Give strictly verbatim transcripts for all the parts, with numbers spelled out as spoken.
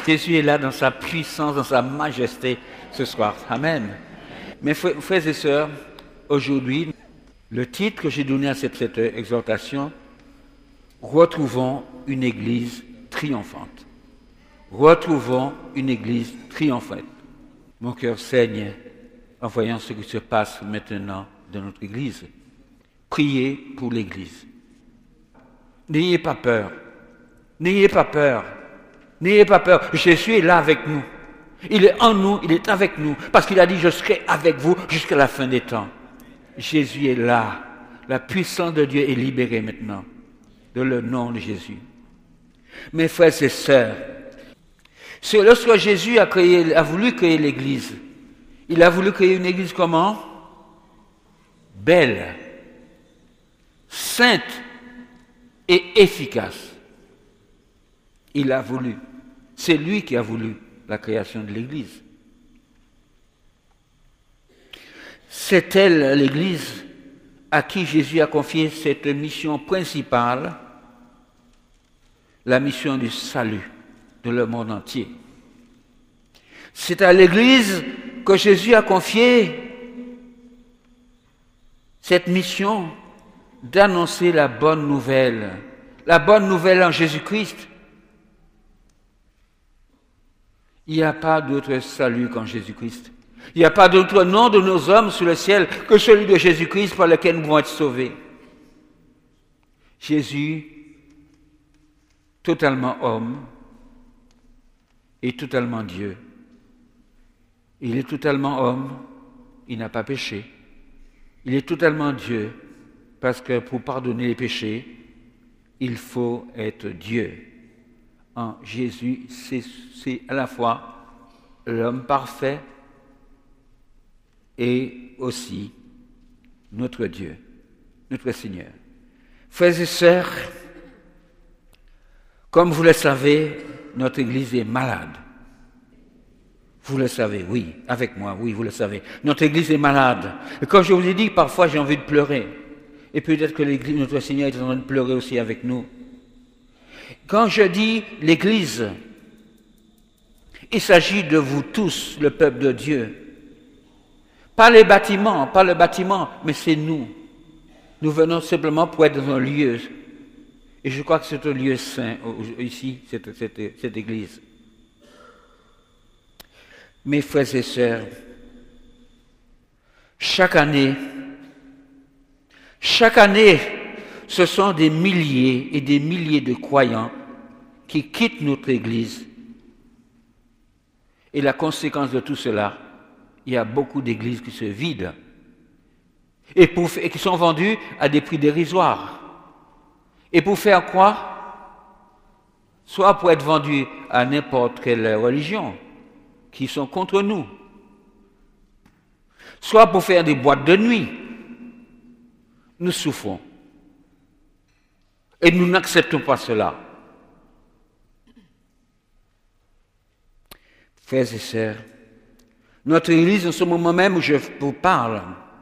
Jésus est là dans sa puissance, dans sa majesté ce soir. Amen. Mes frères et sœurs, aujourd'hui, le titre que j'ai donné à cette, cette exhortation, retrouvons une église triomphante. Retrouvons une église triomphante. Mon cœur saigne en voyant ce qui se passe maintenant dans notre église. Priez pour l'église. N'ayez pas peur. N'ayez pas peur. N'ayez pas peur. Jésus est là avec nous. Il est en nous, il est avec nous. Parce qu'il a dit, je serai avec vous jusqu'à la fin des temps. Jésus est là. La puissance de Dieu est libérée maintenant. Dans le nom de Jésus. Mes frères et sœurs, c'est lorsque Jésus a, créé, a voulu créer l'église, il a voulu créer une église comment? Belle, sainte et efficace. Il a voulu. C'est lui qui a voulu la création de l'église. C'est elle, l'église, à qui Jésus a confié cette mission principale, la mission du salut de le monde entier. C'est à l'église que Jésus a confié cette mission d'annoncer la bonne nouvelle, la bonne nouvelle en Jésus-Christ. Il n'y a pas d'autre salut qu'en Jésus-Christ. Il n'y a pas d'autre nom de nos hommes sur le ciel que celui de Jésus-Christ par lequel nous pouvons être sauvés. Jésus, totalement homme et totalement Dieu. Il est totalement homme, il n'a pas péché. Il est totalement Dieu, parce que pour pardonner les péchés, il faut être Dieu. En Jésus, c'est, c'est à la fois l'homme parfait et aussi notre Dieu, notre Seigneur. Frères et sœurs, comme vous le savez, notre Église est malade. Vous le savez, oui, avec moi, oui, vous le savez. Notre Église est malade. Et comme je vous ai dit, parfois j'ai envie de pleurer. Et peut-être que l'Église, notre Seigneur est en train de pleurer aussi avec nous. Quand je dis l'Église, il s'agit de vous tous, le peuple de Dieu. Pas les bâtiments, pas le bâtiment, mais c'est nous. Nous venons simplement pour être dans un lieu. Et je crois que c'est un lieu saint, ici, cette, cette, cette Église. Mes frères et sœurs, chaque année, chaque année, ce sont des milliers et des milliers de croyants qui quittent notre Église. Et la conséquence de tout cela, il y a beaucoup d'églises qui se vident et, pour, et qui sont vendues à des prix dérisoires. Et pour faire quoi? Soit pour être vendues à n'importe quelle religion, qui sont contre nous, soit pour faire des boîtes de nuit. Nous souffrons. Et nous n'acceptons pas cela. Frères et sœurs, notre Église, en ce moment même où je vous parle,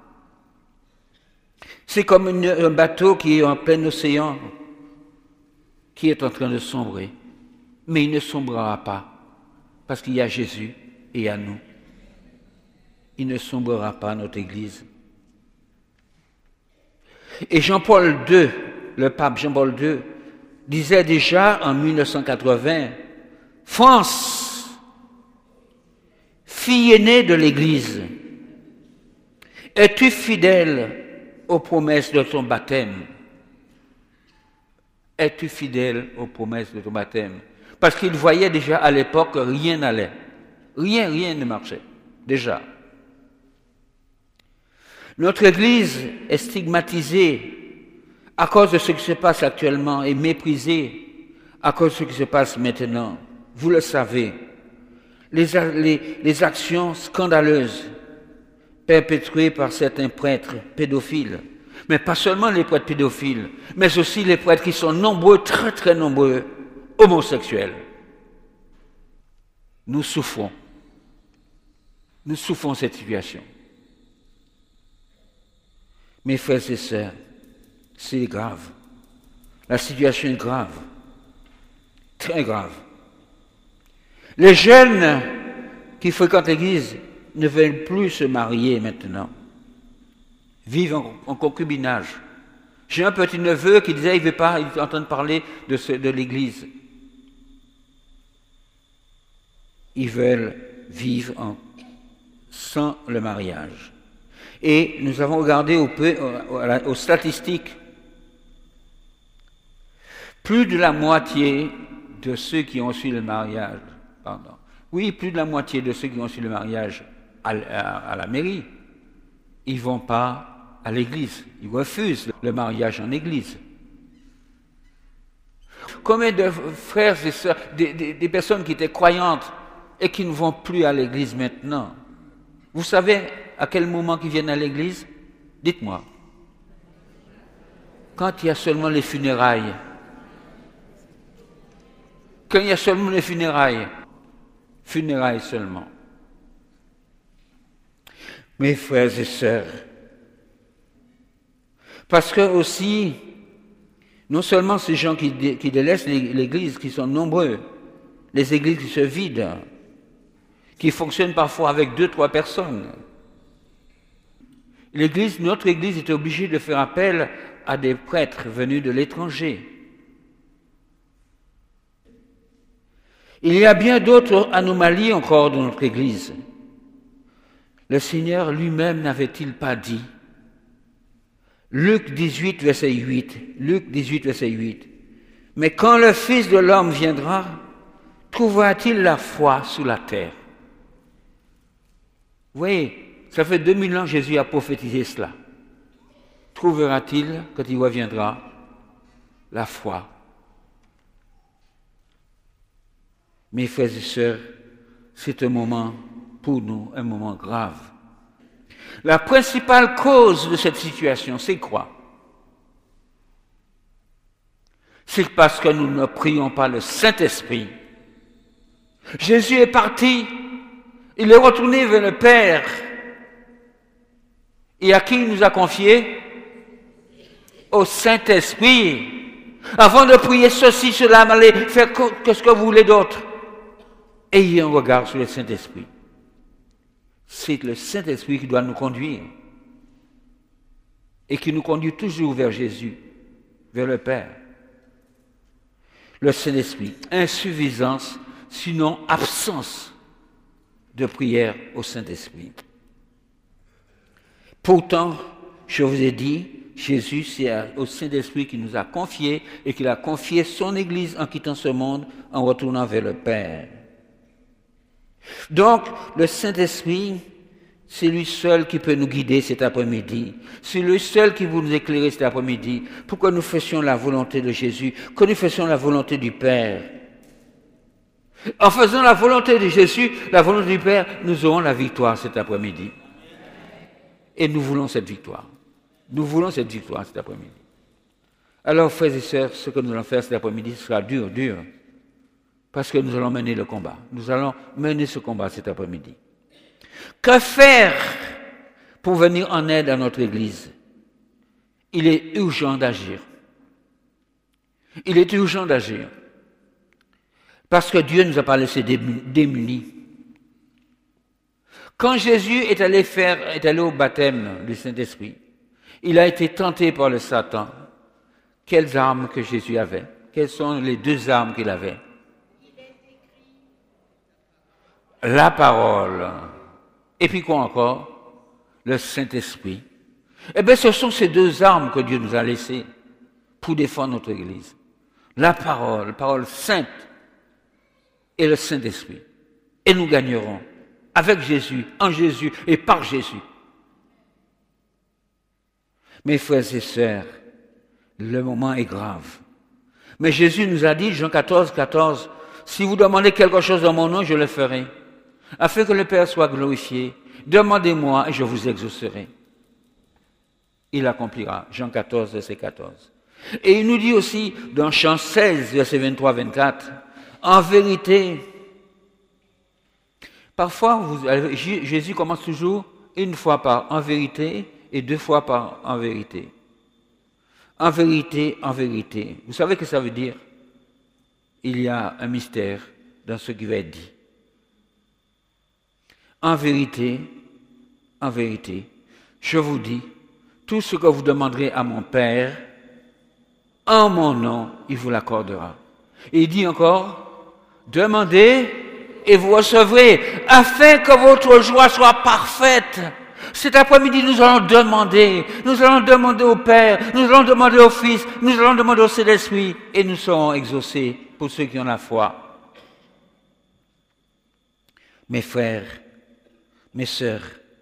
c'est comme une, un bateau qui est en plein océan, qui est en train de sombrer. Mais il ne sombrera pas, parce qu'il y a Jésus et il y a nous. Il ne sombrera pas, notre Église. Et Jean-Paul deux, le pape Jean-Paul deux, disait déjà en mille neuf cent quatre-vingts, « France, fille aînée de l'Église, es-tu fidèle aux promesses de ton baptême? Es-tu fidèle aux promesses de ton baptême ?» Parce qu'il voyait déjà à l'époque que rien n'allait. Rien, rien ne marchait. Déjà. Notre Église est stigmatisée à cause de ce qui se passe actuellement et méprisée à cause de ce qui se passe maintenant. Vous le savez. Les, les, les actions scandaleuses perpétrées par certains prêtres pédophiles, mais pas seulement les prêtres pédophiles, mais aussi les prêtres qui sont nombreux, très très nombreux, homosexuels. Nous souffrons. Nous souffrons de cette situation. Mes frères et sœurs, c'est grave. La situation est grave. Très grave. Les jeunes qui fréquentent l'église ne veulent plus se marier maintenant, vivent en, en concubinage. J'ai un petit neveu qui disait, il ne veut pas, il est en train de parler de, ce, de l'église. Ils veulent vivre en, sans le mariage. Et nous avons regardé au peu, aux, aux statistiques. Plus de la moitié de ceux qui ont su le mariage, pardon, oui, plus de la moitié de ceux qui ont su le mariage à, à, à la mairie, ils ne vont pas à l'église. Ils refusent le mariage en église. Combien de frères et sœurs, des, des, des personnes qui étaient croyantes et qui ne vont plus à l'église maintenant? Vous savez à quel moment ils viennent à l'église? Dites-moi. Quand il y a seulement les funérailles. Quand il y a seulement les funérailles. Funérailles seulement. Mes frères et sœurs, parce que aussi, non seulement ces gens qui, dé, qui délaissent l'église, qui sont nombreux, les églises qui se vident, qui fonctionnent parfois avec deux, trois personnes. L'église, notre église est obligée de faire appel à des prêtres venus de l'étranger. Il y a bien d'autres anomalies encore dans notre église. Le Seigneur lui-même n'avait-il pas dit, Luc dix-huit, verset huit, Luc dix-huit, verset huit, « Mais quand le Fils de l'homme viendra, trouvera-t-il la foi sous la terre ?» Vous voyez, ça fait deux mille ans que Jésus a prophétisé cela. Trouvera-t-il, quand il reviendra, la foi? Mes frères et sœurs, c'est un moment pour nous, un moment grave. La principale cause de cette situation, c'est quoi? C'est parce que nous ne prions pas le Saint-Esprit. Jésus est parti, il est retourné vers le Père. Et à qui il nous a confié? Au Saint-Esprit. Avant de prier ceci, cela, allez faire ce que vous voulez d'autre. Ayez un regard sur le Saint-Esprit. C'est le Saint-Esprit qui doit nous conduire et qui nous conduit toujours vers Jésus, vers le Père. Le Saint-Esprit, insuffisance, sinon absence de prière au Saint-Esprit. Pourtant, je vous ai dit, Jésus, c'est au Saint-Esprit qui nous a confié et qu'il a confié son Église en quittant ce monde, en retournant vers le Père. Donc, le Saint-Esprit, c'est lui seul qui peut nous guider cet après-midi. C'est lui seul qui peut nous éclairer cet après-midi pour que nous fassions la volonté de Jésus, que nous fassions la volonté du Père. En faisant la volonté de Jésus, la volonté du Père, nous aurons la victoire cet après-midi. Et nous voulons cette victoire. Nous voulons cette victoire cet après-midi. Alors, frères et sœurs, ce que nous allons faire cet après-midi sera dur, dur. Parce que nous allons mener le combat. Nous allons mener ce combat cet après-midi. Que faire pour venir en aide à notre Église? Il est urgent d'agir. Il est urgent d'agir. Parce que Dieu ne nous a pas laissés démunis. Quand Jésus est allé faire, est allé au baptême du Saint-Esprit, il a été tenté par le Satan. Quelles armes que Jésus avait? Quelles sont les deux armes qu'il avait? La parole. Et puis quoi encore? Le Saint-Esprit. Eh bien, ce sont ces deux armes que Dieu nous a laissées pour défendre notre Église. La parole, la parole sainte et le Saint-Esprit. Et nous gagnerons avec Jésus, en Jésus et par Jésus. Mes frères et sœurs, le moment est grave. Mais Jésus nous a dit, Jean quatorze, quatorze, si vous demandez quelque chose dans mon nom, je le ferai. Afin que le Père soit glorifié, demandez-moi et je vous exaucerai. Il accomplira. Jean quatorze, verset quatorze. Et il nous dit aussi dans Jean seize, verset vingt-trois, vingt-quatre, en vérité, parfois vous, Jésus commence toujours une fois par en vérité et deux fois par en vérité. En vérité, en vérité. Vous savez ce que ça veut dire? Il y a un mystère dans ce qui va être dit. En vérité, en vérité, je vous dis, tout ce que vous demanderez à mon Père, en mon nom, il vous l'accordera. Et il dit encore, demandez et vous recevrez, afin que votre joie soit parfaite. Cet après-midi, nous allons demander, nous allons demander au Père, nous allons demander au Fils, nous allons demander au Saint-Esprit, et nous serons exaucés pour ceux qui ont la foi. Mes frères, mes sœurs,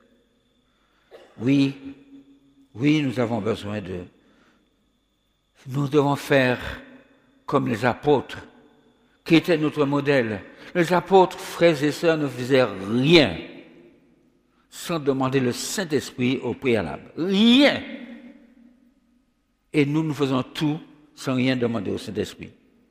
oui, oui, nous avons besoin d'eux. Nous devons faire comme les apôtres, qui étaient notre modèle. Les apôtres, frères et sœurs, ne faisaient rien sans demander le Saint-Esprit au préalable. Rien. Et nous, nous faisons tout sans rien demander au Saint-Esprit.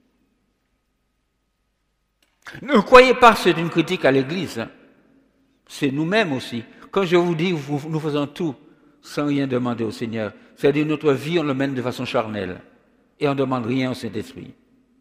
Ne croyez pas que c'est une critique à l'Église. Hein. C'est nous-mêmes aussi. Quand je vous dis que nous faisons tout sans rien demander au Seigneur, c'est-à-dire notre vie, on le mène de façon charnelle. Et on ne demande rien au Saint-Esprit.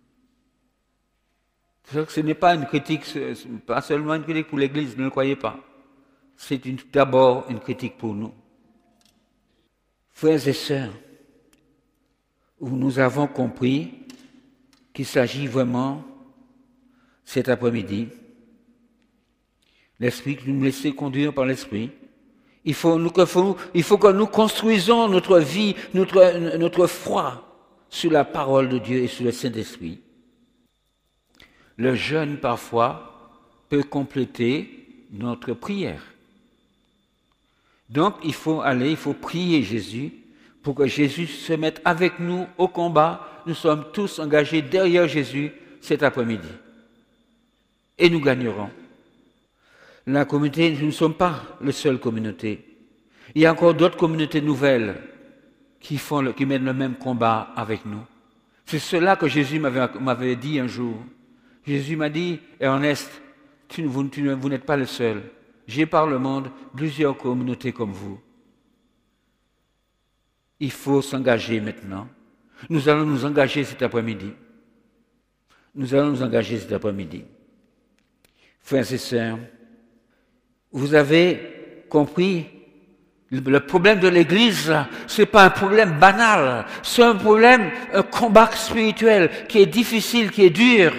Ce n'est pas une critique, pas seulement une critique pour l'Église, ne le croyez pas. C'est d'abord une critique pour nous. Frères et sœurs, nous avons compris qu'il s'agit vraiment, cet après-midi, l'Esprit, que nous nous laissons conduire par l'Esprit. Il faut, nous, il faut que nous construisons notre vie, notre, notre foi sur la parole de Dieu et sur le Saint-Esprit. Le jeûne, parfois, peut compléter notre prière. Donc, il faut aller, il faut prier Jésus pour que Jésus se mette avec nous au combat. Nous sommes tous engagés derrière Jésus cet après-midi. Et nous gagnerons. La communauté, nous ne sommes pas la seule communauté. Il y a encore d'autres communautés nouvelles qui, font le, qui mènent le même combat avec nous. C'est cela que Jésus m'avait, m'avait dit un jour. Jésus m'a dit, Ernest, tu, vous, tu, vous n'êtes pas le seul. J'ai par le monde plusieurs communautés comme vous. Il faut s'engager maintenant. Nous allons nous engager cet après-midi. Nous allons nous engager cet après-midi. Frères et sœurs, vous avez compris, le problème de l'Église, ce n'est pas un problème banal, c'est un problème, un combat spirituel qui est difficile, qui est dur.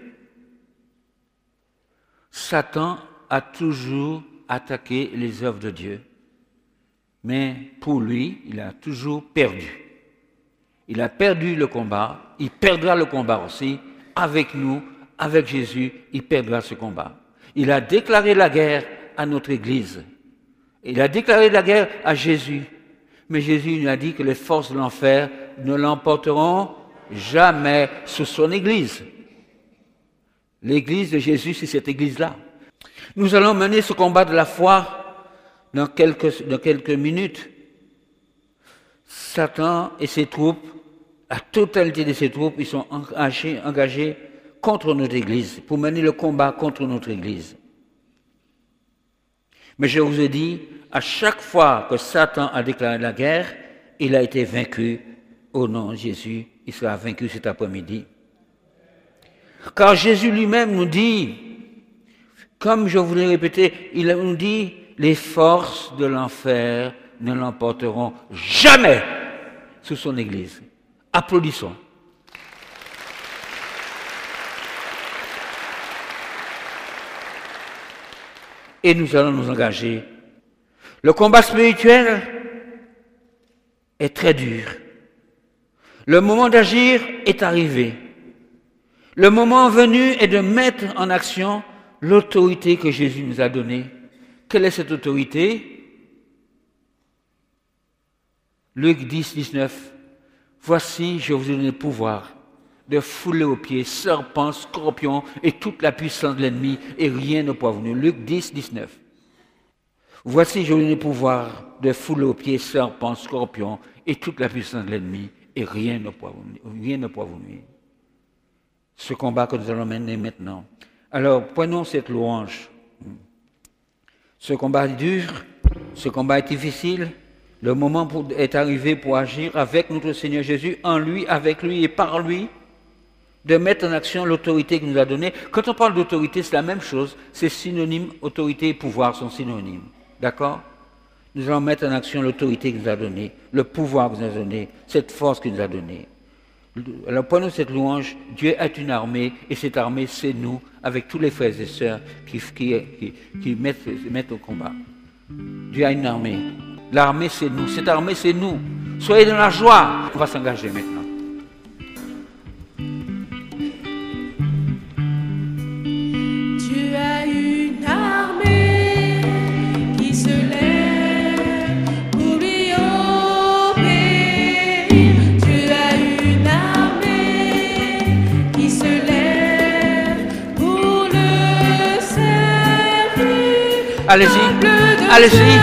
Satan a toujours attaqué les œuvres de Dieu, mais pour lui, il a toujours perdu. Il a perdu le combat, il perdra le combat aussi, avec nous, avec Jésus, il perdra ce combat. Il a déclaré la guerre à notre Église. Il a déclaré la guerre à Jésus. Mais Jésus nous a dit que les forces de l'enfer ne l'emporteront jamais sur son Église. L'Église de Jésus, c'est cette Église-là. Nous allons mener ce combat de la foi dans quelques, dans quelques minutes. Satan et ses troupes, la totalité de ses troupes, ils sont engagés, engagés contre notre Église, pour mener le combat contre notre Église. Mais je vous ai dit, à chaque fois que Satan a déclaré la guerre, il a été vaincu au nom de Jésus. Il sera vaincu cet après-midi. Car Jésus lui-même nous dit, comme je vous l'ai répété, il nous dit, les forces de l'enfer ne l'emporteront jamais sur son Église. Applaudissons. Et nous allons nous engager. Le combat spirituel est très dur. Le moment d'agir est arrivé. Le moment venu est de mettre en action l'autorité que Jésus nous a donnée. Quelle est cette autorité? Luc dix, dix-neuf. Voici, je vous ai donné le pouvoir de fouler aux pieds serpents, scorpions et toute la puissance de l'ennemi, et rien ne pourra vous nuire. Luc dix, dix-neuf. Voici, je vous ai donné le pouvoir de fouler aux pieds serpents, scorpions et toute la puissance de l'ennemi, et rien ne pourra vous nuire. Rien ne pourra vous nuire. Ce combat que nous allons mener maintenant. Alors, prenons cette louange. Ce combat est dur, ce combat est difficile. Le moment est arrivé pour agir avec notre Seigneur Jésus, en lui, avec lui et par lui. de mettre en action l'autorité qu'il nous a donnée. Quand on parle d'autorité, c'est la même chose. C'est synonyme, autorité et pouvoir sont synonymes. D'accord? Nous allons mettre en action l'autorité qu'il nous a donnée, le pouvoir qu'il nous a donné, cette force qu'il nous a donnée. Alors, prenons cette louange. Dieu est une armée, et cette armée, c'est nous, avec tous les frères et sœurs qui, qui, qui, qui mettent, mettent au combat. Dieu a une armée. L'armée, c'est nous. Cette armée, c'est nous. Soyez dans la joie. On va s'engager maintenant. Dieu a une armée qui se lève pour lui obéir. Dieu a une armée qui se lève pour le servir. Allez-y, allez-y.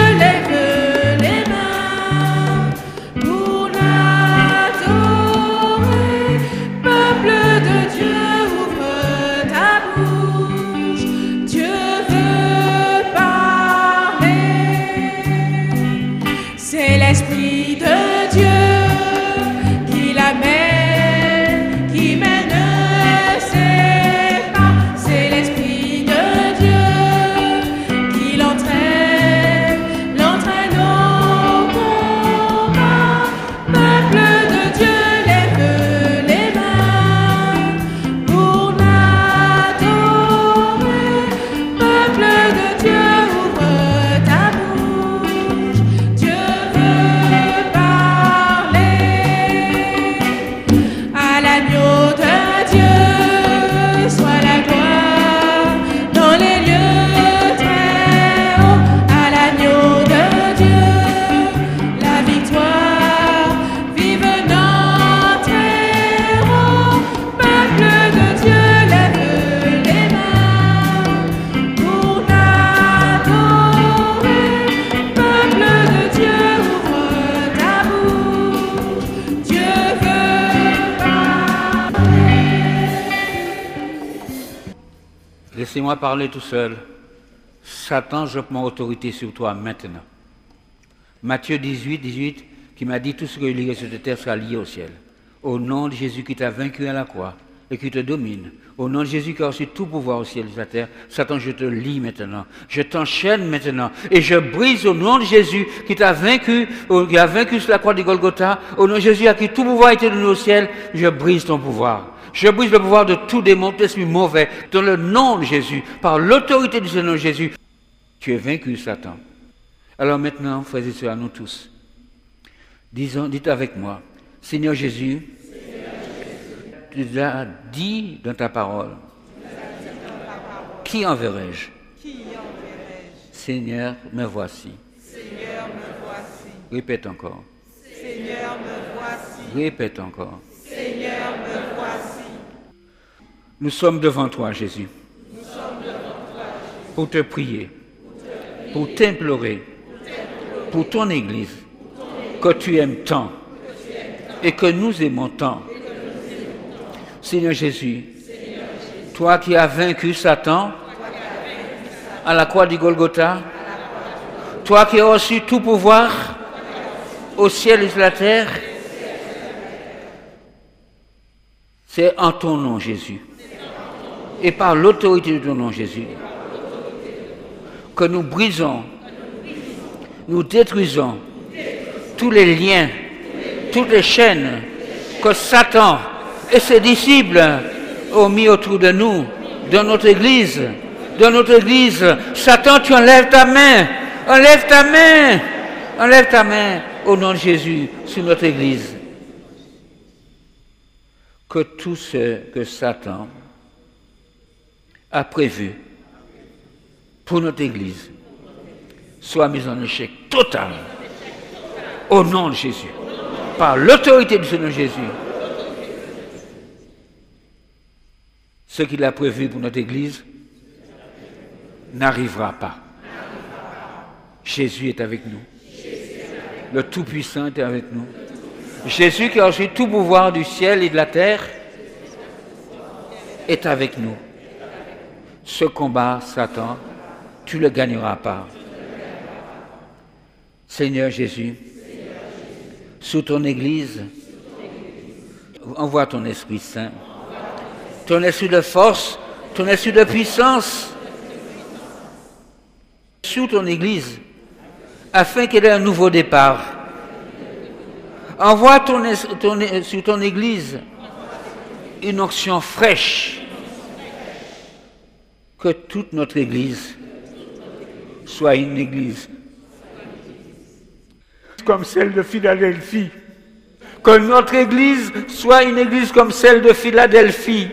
L'Esprit de Dieu qui l'amène, qui mène ses pas. C'est l'Esprit de Dieu qui l'entraîne, l'entraîne au combat. Peuple de Dieu, lève les mains pour l'adorer. Peuple de Dieu, ouvre ta bouche. Dieu Laissez-moi parler tout seul. Satan, je prends autorité sur toi maintenant. Matthieu dix-huit, dix-huit, qui m'a dit tout ce que est lié sur cette terre sera lié au ciel. Au nom de Jésus qui t'a vaincu à la croix et qui te domine. Au nom de Jésus qui a reçu tout pouvoir au ciel et sur la terre. Satan, je te lie maintenant. Je t'enchaîne maintenant. Et je brise au nom de Jésus qui t'a vaincu, qui a vaincu sur la croix du Golgotha. Au nom de Jésus à qui tout pouvoir a été donné au ciel. Je brise ton pouvoir. Je brise le pouvoir de tout démon, tout esprit mauvais, dans le nom de Jésus, par l'autorité du Seigneur Jésus. Tu es vaincu, Satan. Alors maintenant, frères et sœurs, à nous tous, disons, dites avec moi, Seigneur Jésus, tu as dit dans ta parole, qui enverrai-je? Seigneur, me voici. Seigneur, me voici. Répète encore. Seigneur, me voici. Répète encore. Seigneur, me voici. Nous sommes devant toi, Jésus. Nous sommes devant toi, Jésus. Pour te prier, pour t'implorer, pour ton Église, que tu aimes tant et que nous aimons tant. Seigneur Jésus, toi qui as vaincu Satan à la croix du Golgotha, toi qui as reçu tout pouvoir au ciel et sur la terre, c'est en ton nom, Jésus, et par l'autorité de ton nom, Jésus, que nous brisons, nous détruisons tous les liens, toutes les chaînes que Satan et ses disciples ont mis autour de nous, dans notre Église, dans notre Église. Satan, tu enlèves ta main, enlève ta main, enlève ta main au nom de Jésus sur notre Église. Que tout ce que Satan a prévu pour notre Église soit mis en échec total au nom de Jésus, par l'autorité du Seigneur Jésus. Ce qu'il a prévu pour notre Église n'arrivera pas. Jésus est avec nous. Le Tout-Puissant est avec nous. Jésus qui a reçu tout pouvoir du ciel et de la terre est avec nous. Ce combat, Satan, tu ne le gagneras pas. Seigneur Jésus, sous ton Église, envoie ton Esprit Saint ton esprit de force, ton esprit de puissance sur ton Église, afin qu'elle ait un nouveau départ. Envoie ton, ton, sur ton Église une onction fraîche, que toute notre Église soit une Église comme celle de Philadelphie. Que notre Église soit une Église comme celle de Philadelphie.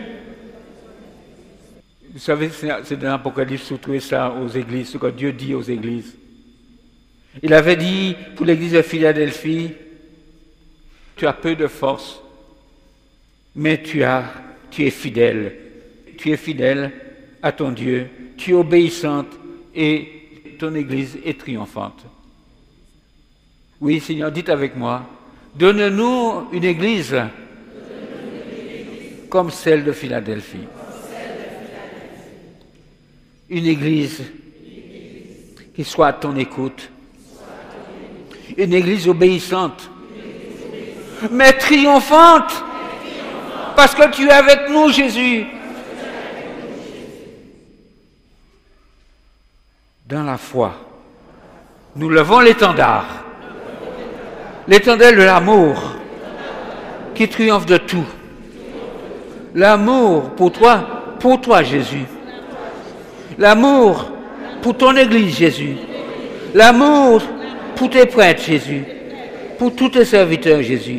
Vous savez, c'est dans l'Apocalypse, vous trouvez ça aux églises, ce que Dieu dit aux églises. Il avait dit pour l'église de Philadelphie, tu as peu de force, mais tu, as, tu es fidèle. Tu es fidèle à ton Dieu, tu es obéissante et ton église est triomphante. Oui, Seigneur, dites avec moi, donne-nous une église comme celle de Philadelphie. Une église qui soit à ton écoute. Une église obéissante, mais triomphante, parce que tu es avec nous, Jésus. Dans la foi, nous levons l'étendard, l'étendard de l'amour qui triomphe de tout. L'amour pour toi, pour toi, Jésus. L'amour pour ton Église, Jésus. L'amour pour tes prêtres, Jésus. Pour tous tes serviteurs, Jésus.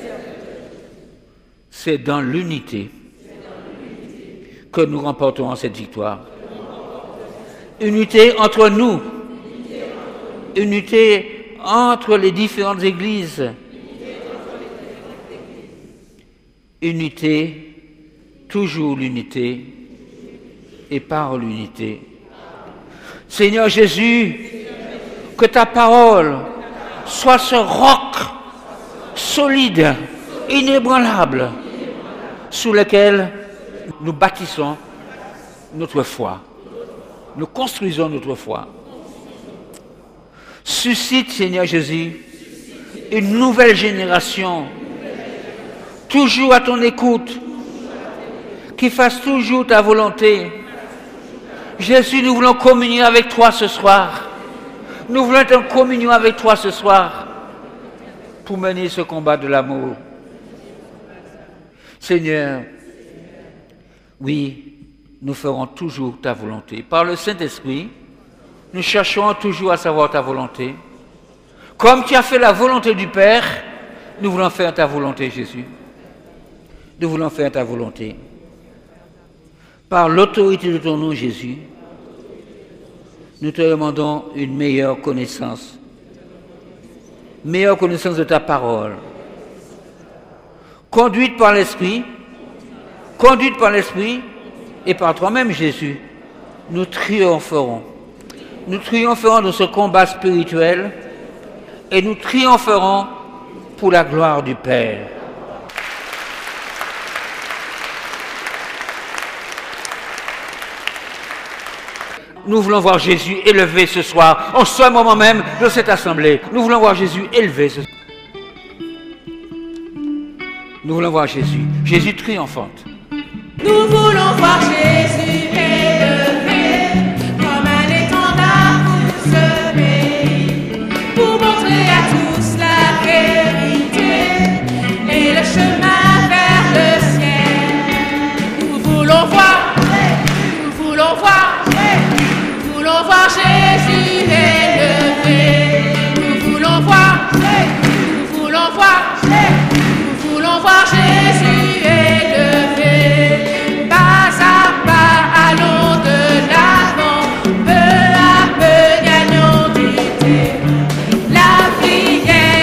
C'est dans l'unité que nous remporterons cette victoire. Unité entre nous. Unité entre les différentes églises. Unité, toujours l'unité et par l'unité. Seigneur Jésus, que ta parole soit ce roc solide, inébranlable, sous lequel nous bâtissons notre foi. Nous construisons notre foi. Suscite, Seigneur Jésus, une nouvelle génération, toujours à ton écoute, qui fasse toujours ta volonté. Jésus, nous voulons communier avec toi ce soir. Nous voulons être en communion avec toi ce soir pour mener ce combat de l'amour. Seigneur, oui, nous ferons toujours ta volonté. Par le Saint-Esprit, nous chercherons toujours à savoir ta volonté. Comme tu as fait la volonté du Père, nous voulons faire ta volonté, Jésus. Nous voulons faire ta volonté. Par l'autorité de ton nom, Jésus, nous te demandons une meilleure connaissance. Meilleure connaissance de ta parole. Conduite par l'Esprit, conduite par l'Esprit et par toi-même, Jésus, nous triompherons. Nous triompherons de ce combat spirituel et nous triompherons pour la gloire du Père. Nous voulons voir Jésus élevé ce soir, en ce moment même de cette assemblée. Nous voulons voir Jésus élevé ce soir. Nous voulons voir Jésus, Jésus triomphante. Nous voulons voir Jésus élevé comme un étendard pour semer, pour montrer à tous la vérité et le chemin vers le ciel. Nous voulons voir, nous voulons voir, nous voulons voir Jésus élevé. Nous voulons voir, nous voulons voir, nous voulons voir Jésus élevé. Pas à pas, allons de l'avant, peu à peu gagnons du terrain. La prière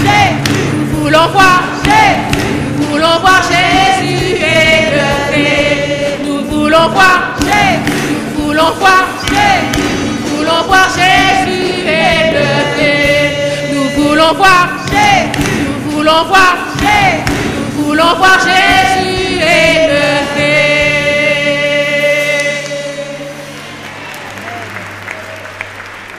Jésus. Nous voulons voir Jésus. Nous voulons voir Jésus élevé. Nous voulons voir Jésus. Nous voulons voir Jésus. Nous voulons voir Jésus élevé. Nous voulons voir Jésus. Nous voulons voir Jésus. Nous voulons voir Jésus.